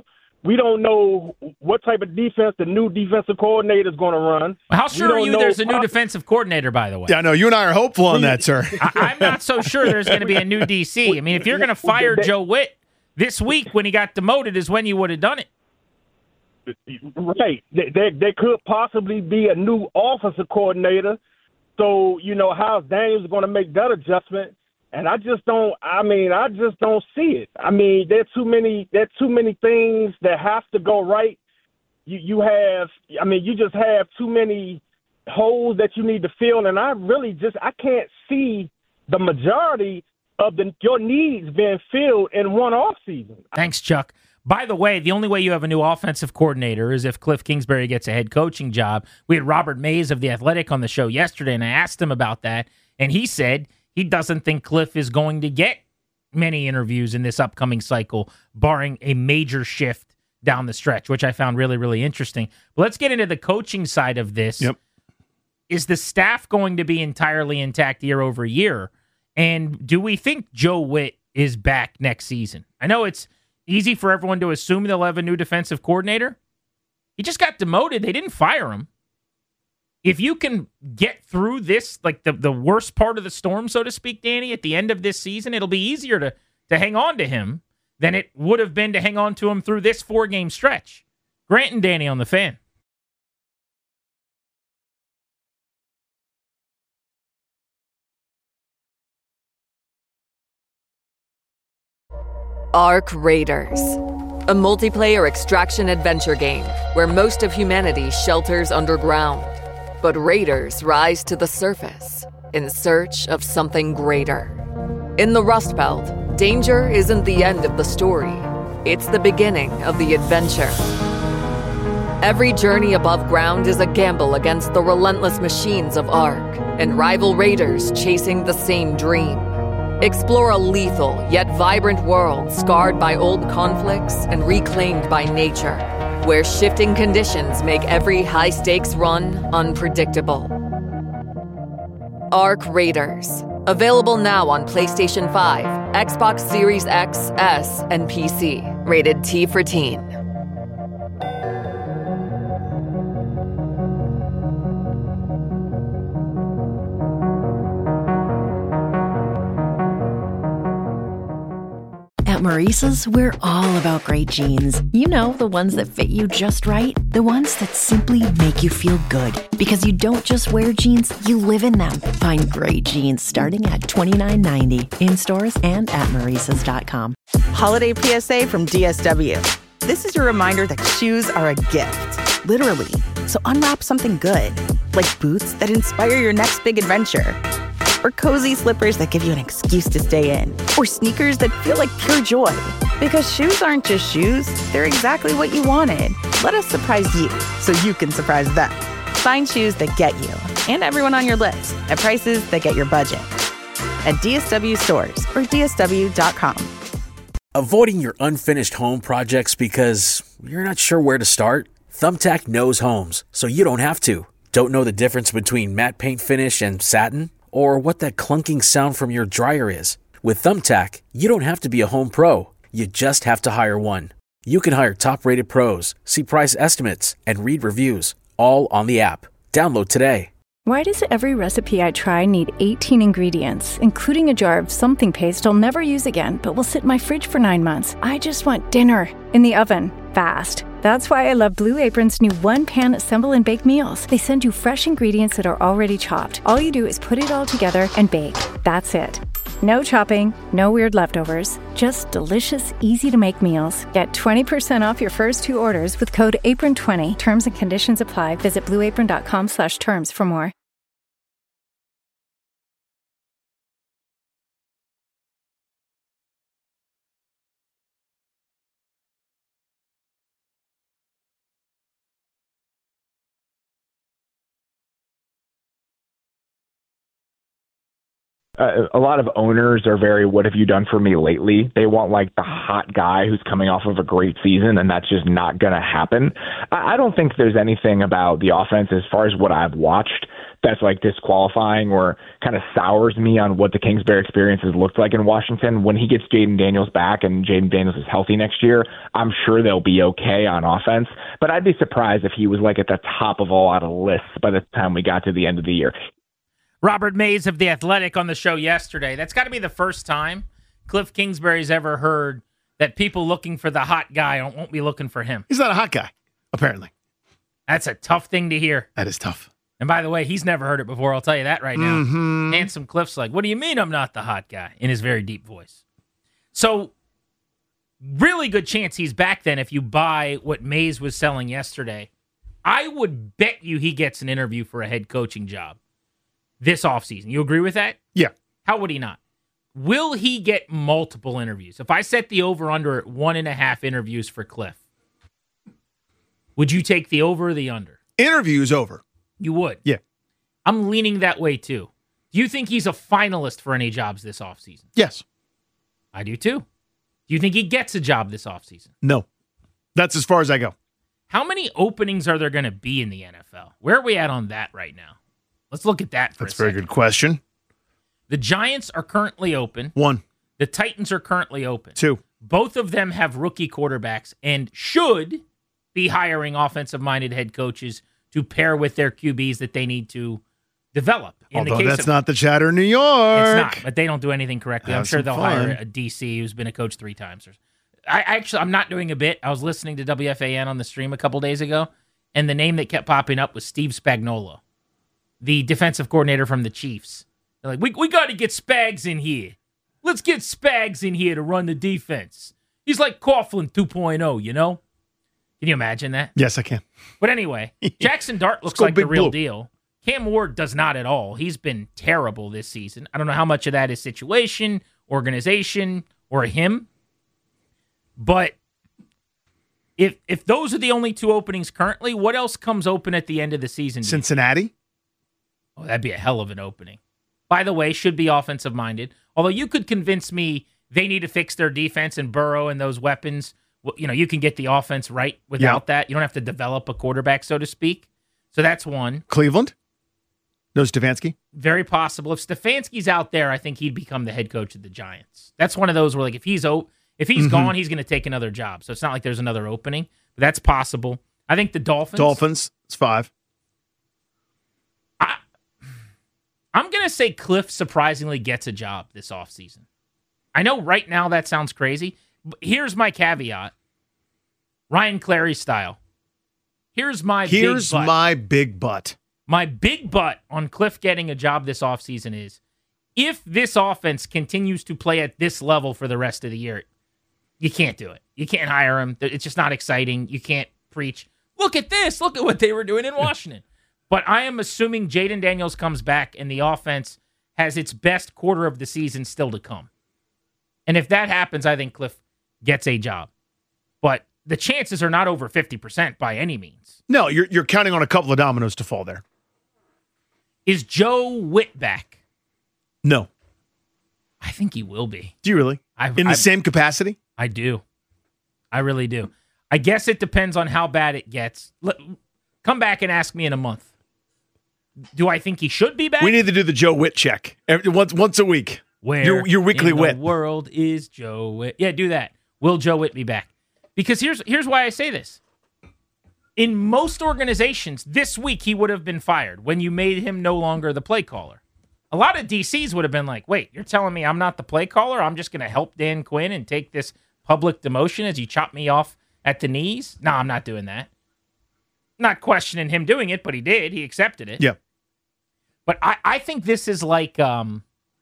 We don't know what type of defense the new defensive coordinator is going to run. How sure are you know there's a new how- defensive coordinator, by the way? Yeah, I know. You and I are hopeful on that, sir. I, I'm not so sure there's going to be a new D C. I mean, if you're going to fire Joe Witt this week when he got demoted is when you would have done it. Right. There, there, there could possibly be a new offensive coordinator. So, you know, how Daniels is going to make that adjustment. And I just don't, I mean, I just don't see it. I mean, there are too many, there are too many things that have to go right. You, you have, I mean, you just have too many holes that you need to fill. And I really just, I can't see the majority of the, your needs being filled in one off season. Thanks, Chuck. By the way, the only way you have a new offensive coordinator is if Cliff Kingsbury gets a head coaching job. We had Robert Mays of The Athletic on the show yesterday, and I asked him about that, and he said he doesn't think Cliff is going to get many interviews in this upcoming cycle, barring a major shift down the stretch, which I found really, really interesting. But let's get into the coaching side of this. Yep. Is the staff going to be entirely intact year over year? And do we think Joe Witt is back next season? I know it's easy for everyone to assume they'll have a new defensive coordinator. He just got demoted. They didn't fire him. If you can get through this, like the, the worst part of the storm, so to speak, Danny, at the end of this season, it'll be easier to, to hang on to him than it would have been to hang on to him through this four-game stretch. Grant and Danny on the Fan. Ark Raiders, a multiplayer extraction adventure game where most of humanity shelters underground, but raiders rise to the surface in search of something greater. In the Rust Belt, danger isn't the end of the story, it's the beginning of the adventure. Every journey above ground is a gamble against the relentless machines of Ark and rival raiders chasing the same dream. Explore a lethal yet vibrant world scarred by old conflicts and reclaimed by nature, where shifting conditions make every high-stakes run unpredictable. Ark Raiders. Available now on PlayStation five, Xbox Series X, S, and P C. Rated T for Teen. At Maurice's, we're all about great jeans. You know, the ones that fit you just right. The ones that simply make you feel good. Because you don't just wear jeans, you live in them. Find great jeans starting at twenty-nine ninety in stores and at maurices dot com. Holiday P S A from D S W. This is your reminder that shoes are a gift. Literally. So unwrap something good. Like boots that inspire your next big adventure. Or cozy slippers that give you an excuse to stay in. Or sneakers that feel like pure joy. Because shoes aren't just shoes, they're exactly what you wanted. Let us surprise you, so you can surprise them. Find shoes that get you, and everyone on your list, at prices that get your budget. At D S W stores, or D S W dot com. Avoiding your unfinished home projects because you're not sure where to start? Thumbtack knows homes, so you don't have to. Don't know the difference between matte paint finish and satin? Or what that clunking sound from your dryer is. With Thumbtack, you don't have to be a home pro. You just have to hire one. You can hire top-rated pros, see price estimates, and read reviews, all on the app. Download today. Why does every recipe I try need eighteen ingredients, including a jar of something paste I'll never use again, but will sit in my fridge for nine months? I just want dinner in the oven, fast. That's why I love Blue Apron's new one-pan assemble and bake meals. They send you fresh ingredients that are already chopped. All you do is put it all together and bake. That's it. No chopping, no weird leftovers, just delicious, easy-to-make meals. Get twenty percent off your first two orders with code apron twenty. Terms and conditions apply. Visit blue apron dot com slash terms for more. Uh, a lot of owners are very, what have you done for me lately? They want like the hot guy who's coming off of a great season, and that's just not going to happen. I, I don't think there's anything about the offense as far as what I've watched that's like disqualifying or kind of sours me on what the Kingsbury experience has looked like in Washington. When he gets Jaden Daniels back and Jaden Daniels is healthy next year, I'm sure they'll be okay on offense. But I'd be surprised if he was like at the top of a lot of lists by the time we got to the end of the year. Robert Mays of The Athletic on the show yesterday. That's got to be the first time Cliff Kingsbury's ever heard that people looking for the hot guy won't be looking for him. He's not a hot guy, apparently. That's a tough thing to hear. That is tough. And by the way, he's never heard it before. I'll tell you that right now. Mm-hmm. Handsome Cliff's like, what do you mean I'm not the hot guy? In his very deep voice. So, really good chance he's back then if you buy what Mays was selling yesterday. I would bet you he gets an interview for a head coaching job this offseason. You agree with that? Yeah. How would he not? Will he get multiple interviews? If I set the over-under at one and a half interviews for Cliff, would you take the over or the under? Interviews over. You would? Yeah. I'm leaning that way, too. Do you think he's a finalist for any jobs this offseason? Yes. I do, too. Do you think he gets a job this offseason? No. That's as far as I go. How many openings are there going to be in the N F L? Where are we at on that right now? Let's look at that for That's a second. a very good question. The Giants are currently open. One. The Titans are currently open. Two. Both of them have rookie quarterbacks and should be hiring offensive-minded head coaches to pair with their Q Bs that they need to develop. In Although the case that's of, not the chatter in New York. It's not, but they don't do anything correctly. Have I'm sure some they'll fun. hire a D C who's been a coach three times. I actually, I'm not doing a bit. I was listening to W F A N on the stream a couple days ago, and the name that kept popping up was Steve Spagnuolo, the defensive coordinator from the Chiefs. They're like, we we got to get Spags in here. Let's get Spags in here to run the defense. He's like Coughlin two point oh, you know? Can you imagine that? Yes, I can. But anyway, Jackson Dart looks go like the Big real Blue. deal. Cam Ward does not at all. He's been terrible this season. I don't know how much of that is situation, organization, or him. But if if those are the only two openings currently, what else comes open at the end of the season? Cincinnati? Oh, that'd be a hell of an opening. By the way, should be offensive-minded. Although you could convince me they need to fix their defense and Burrow and those weapons. Well, you know, you can get the offense right without Yeah. that. You don't have to develop a quarterback, so to speak. So that's one. Cleveland? No Stefanski? Very possible. If Stefanski's out there, I think he'd become the head coach of the Giants. That's one of those where, like, if he's o- if he's Mhm. gone, he's going to take another job. So it's not like there's another opening. But that's possible. I think the Dolphins. Dolphins? It's five. I'm going to say Cliff surprisingly gets a job this offseason. I know right now that sounds crazy, but here's my caveat. Ryan Clary style. Here's my Here's big butt. my big butt. My big butt on Cliff getting a job this offseason is if this offense continues to play at this level for the rest of the year, you can't do it. You can't hire him. It's just not exciting. You can't preach, look at this. Look at what they were doing in Washington. But I am assuming Jaden Daniels comes back and the offense has its best quarter of the season still to come. And if that happens, I think Cliff gets a job. But the chances are not over fifty percent by any means. No, you're you're counting on a couple of dominoes to fall there. Is Joe Witt back? No. I think he will be. Do you really? I, In the I, same capacity? I do. I really do. I guess it depends on how bad it gets. Let, come back and ask me in a month. Do I think he should be back? We need to do the Joe Witt check every, once once a week. Where your, your weekly in the Witt. world is Joe Witt? Yeah, do that. Will Joe Witt be back? Because here's here's why I say this. In most organizations, this week he would have been fired when you made him no longer the play caller. A lot of D Cs would have been like, wait, you're telling me I'm not the play caller? I'm just going to help Dan Quinn and take this public demotion as you chop me off at the knees? No, I'm not doing that. Not questioning him doing it, but he did. He accepted it. Yeah. But I, I think this is like um,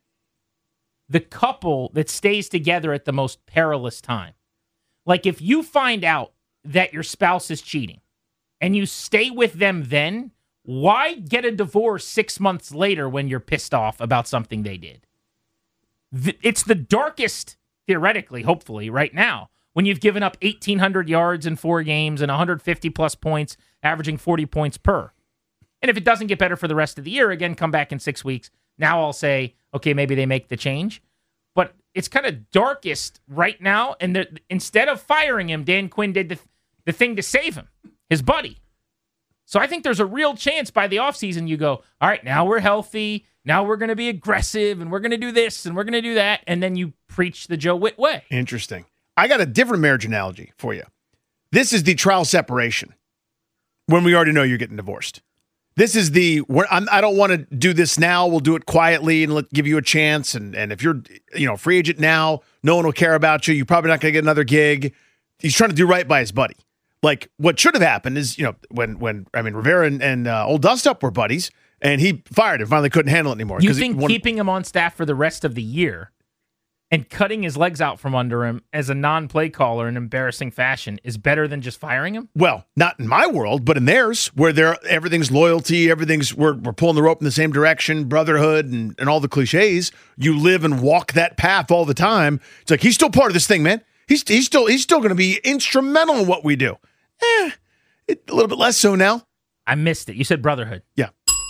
the couple that stays together at the most perilous time. Like if you find out that your spouse is cheating and you stay with them then, why get a divorce six months later when you're pissed off about something they did? It's the darkest, theoretically, hopefully, right now, when you've given up eighteen hundred yards in four games and one hundred fifty plus points, averaging forty points per. And if it doesn't get better for the rest of the year, again, come back in six weeks. Now I'll say, okay, maybe they make the change. But it's kind of darkest right now. And the, instead of firing him, Dan Quinn did the, the thing to save him, his buddy. So I think there's a real chance by the offseason you go, all right, now we're healthy. Now we're going to be aggressive, and we're going to do this, and we're going to do that, and then you preach the Joe Witt way. Interesting. I got a different marriage analogy for you. This is the trial separation when we already know you're getting divorced. This is the, where I'm, I don't want to do this now. We'll do it quietly and let, give you a chance. And, and if you're, you know, free agent now, no one will care about you. You're probably not going to get another gig. He's trying to do right by his buddy. Like, what should have happened is, you know, when, when I mean, Rivera and, and uh, Old Dust Up were buddies, and he fired him, finally couldn't handle it anymore. You think he wanted- keeping him on staff for the rest of the year and cutting his legs out from under him as a non-play caller in embarrassing fashion is better than just firing him? Well, not in my world, but in theirs, where they're, everything's loyalty, everything's, we're, we're pulling the rope in the same direction, brotherhood, and, and all the cliches. You live and walk that path all the time. It's like, he's still part of this thing, man. He's, he's still he's still going to be instrumental in what we do. Eh, it, a little bit less so now. I missed it. You said brotherhood. Yeah.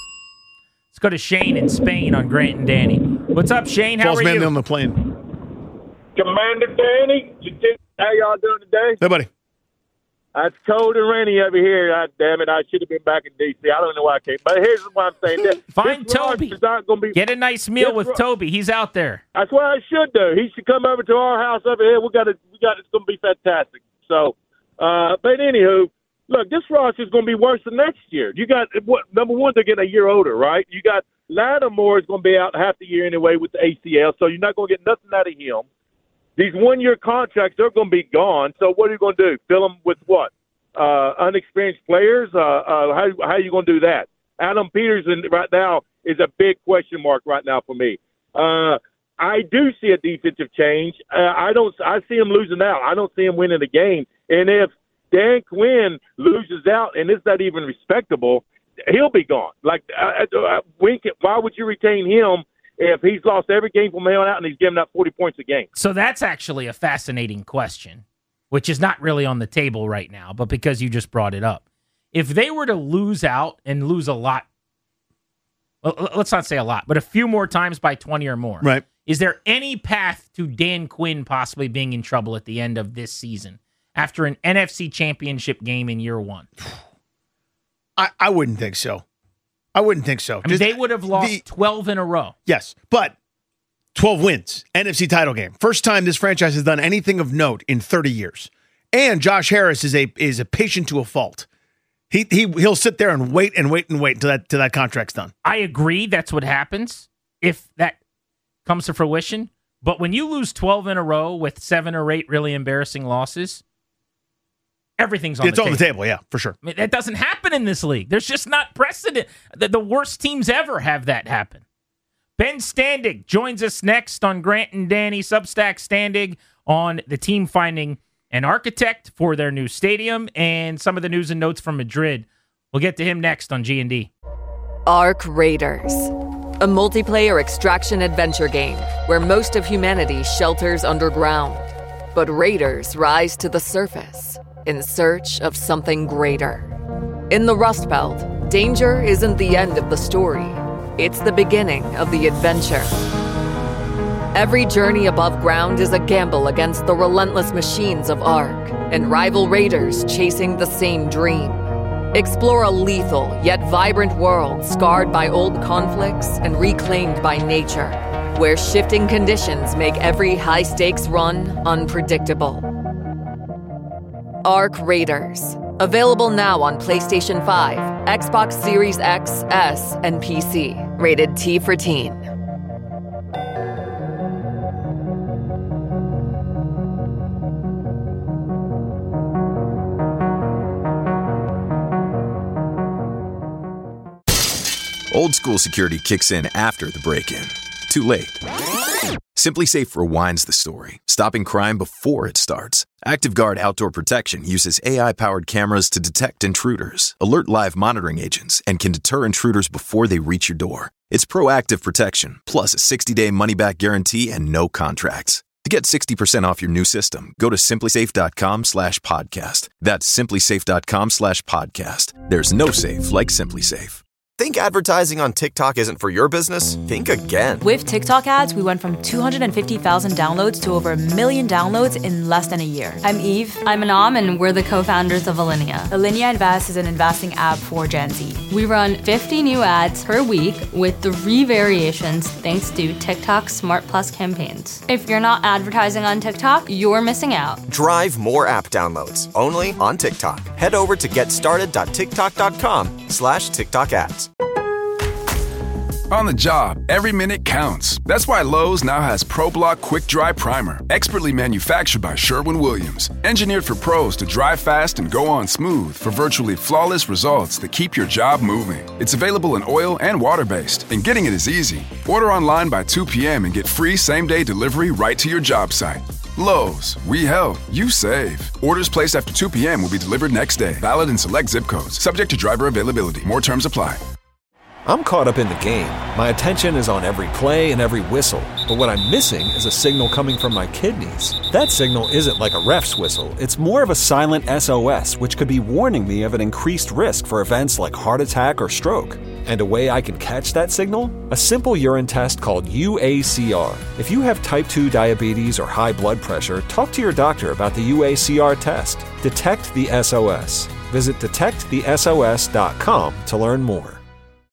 Let's go to Shane in Spain on Grant and Danny. What's up, Shane? How False are man you? on the plane. Commander Danny, how y'all doing today? Hey, buddy. Uh, it's cold and rainy over here. God damn it, I should have been back in D C. I don't know why I came. But here's what I'm saying. This, Find this Toby. Is not gonna be, Get a nice meal this with ro- Toby. He's out there. That's what I should do. He should come over to our house over here. We got it. We got it's going to be fantastic. So, uh, but anywho, look, this roster is going to be worse than next year. You got what? Number one, they're getting a year older, right? You got Lattimore is going to be out half the year anyway with the A C L, so you're not going to get nothing out of him. These one-year contracts, they're going to be gone. So what are you going to do? Fill them with what? Uh, unexperienced players? Uh, uh, how, how are you going to do that? Adam Peterson right now is a big question mark right now for me. Uh, I do see a defensive change. Uh, I don't. I see him losing out. I don't see him winning the game. And if Dan Quinn loses out and it's not even respectable, he'll be gone. Like, uh, uh, Wink, why would you retain him if he's lost every game from here on out and he's giving up forty points a game? So that's actually a fascinating question, which is not really on the table right now, but because you just brought it up. If they were to lose out and lose a lot, well, let's not say a lot, but a few more times by twenty or more, right? Is there any path to Dan Quinn possibly being in trouble at the end of this season after an N F C championship game in year one? I, I wouldn't think so. I wouldn't think so. I mean, Just they would have lost the, twelve in a row. Yes, but twelve wins, N F C title game. First time this franchise has done anything of note in thirty years. And Josh Harris is a is a patient to a fault. He he he'll sit there and wait and wait and wait until that till that contract's done. I agree that's what happens if that comes to fruition. But when you lose twelve in a row with seven or eight really embarrassing losses, everything's on it's the table. table. It's on the table, yeah, for sure. I mean, that doesn't happen in this league. There's just not precedent. The, the worst teams ever have that happen. Ben Standig joins us next on Grant and Danny. Substack Standig on the team finding an architect for their new stadium and some of the news and notes from Madrid. We'll get to him next on G and D. Ark Raiders, a multiplayer extraction adventure game where most of humanity shelters underground, but raiders rise to the surface in search of something greater. In the Rust Belt, danger isn't the end of the story. It's the beginning of the adventure. Every journey above ground is a gamble against the relentless machines of Ark and rival raiders chasing the same dream. Explore a lethal yet vibrant world scarred by old conflicts and reclaimed by nature, where shifting conditions make every high-stakes run unpredictable. Ark Raiders. Available now on PlayStation five, Xbox Series X, S, and P C. Rated T for Teen. Old school security kicks in after the break-in. Too late. SimpliSafe rewinds the story, stopping crime before it starts. ActiveGuard Outdoor Protection uses A I-powered cameras to detect intruders, alert live monitoring agents, and can deter intruders before they reach your door. It's proactive protection, plus a sixty-day money-back guarantee and no contracts. To get sixty percent off your new system, go to simplysafe.com slash podcast. That's simplysafe.com slash podcast. There's no safe like SimpliSafe. Think advertising on TikTok isn't for your business? Think again. With TikTok ads, we went from two hundred fifty thousand downloads to over a million downloads in less than a year. I'm Eve. I'm Anam, and we're the co-founders of Alinea. Alinea Invest is an investing app for Gen Z. We run fifty new ads per week with three variations thanks to TikTok Smart Plus campaigns. If you're not advertising on TikTok, you're missing out. Drive more app downloads only on TikTok. Head over to getstarted.tiktok.com slash TikTok ads. On the job, every minute counts. That's why Lowe's now has ProBlock Quick Dry Primer, expertly manufactured by Sherwin-Williams. Engineered for pros to dry fast and go on smooth for virtually flawless results that keep your job moving. It's available in oil and water-based, and getting it is easy. Order online by two p.m. and get free same-day delivery right to your job site. Lowe's, we help, you save. Orders placed after two p.m. will be delivered next day. Valid in select zip codes. Subject to driver availability. More terms apply. I'm caught up in the game. My attention is on every play and every whistle. But what I'm missing is a signal coming from my kidneys. That signal isn't like a ref's whistle. It's more of a silent S O S, which could be warning me of an increased risk for events like heart attack or stroke. And a way I can catch that signal? A simple urine test called U A C R. If you have type two diabetes or high blood pressure, talk to your doctor about the U A C R test. Detect the S O S. Visit detect the S O S dot com to learn more.